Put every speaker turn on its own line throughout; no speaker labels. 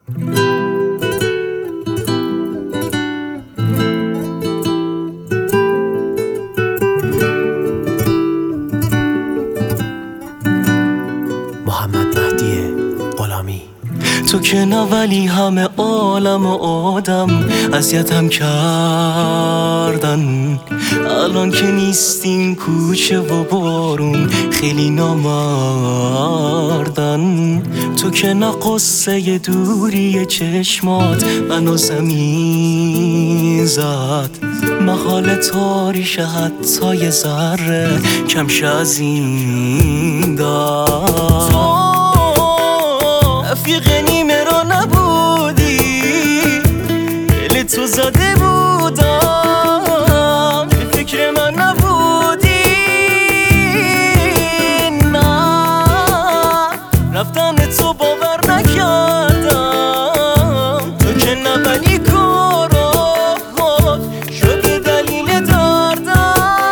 محمد مهدی غلامی. تو که نه ولی همه عالم و آدم اذیتم کردن، الان که نیستین کوچه و بارون خیلی نامردن. تو که نه قصه دوری چشمات منو زمین زد، محال تاریش حتی یه ذره کمش از این داد. رفیق نیمه را نبودی، دل تو زده بودم، به فکر من نبودی. نه رفتن تو باور نکردم، تو که نه ولی کارات شده دلیل دردم.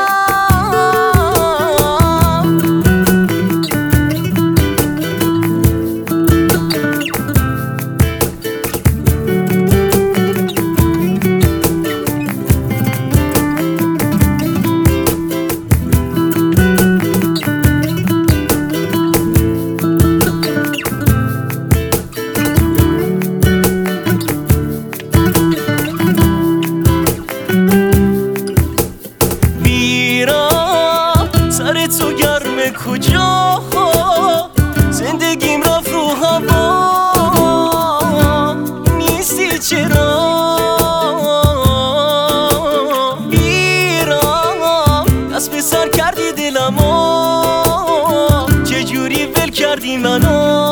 سر تو گرمه کجا، زندگیم رفت رو هوا، نیستی چرا بیرام، دست به سر کردی دلمو، چجوری ول کردی منو.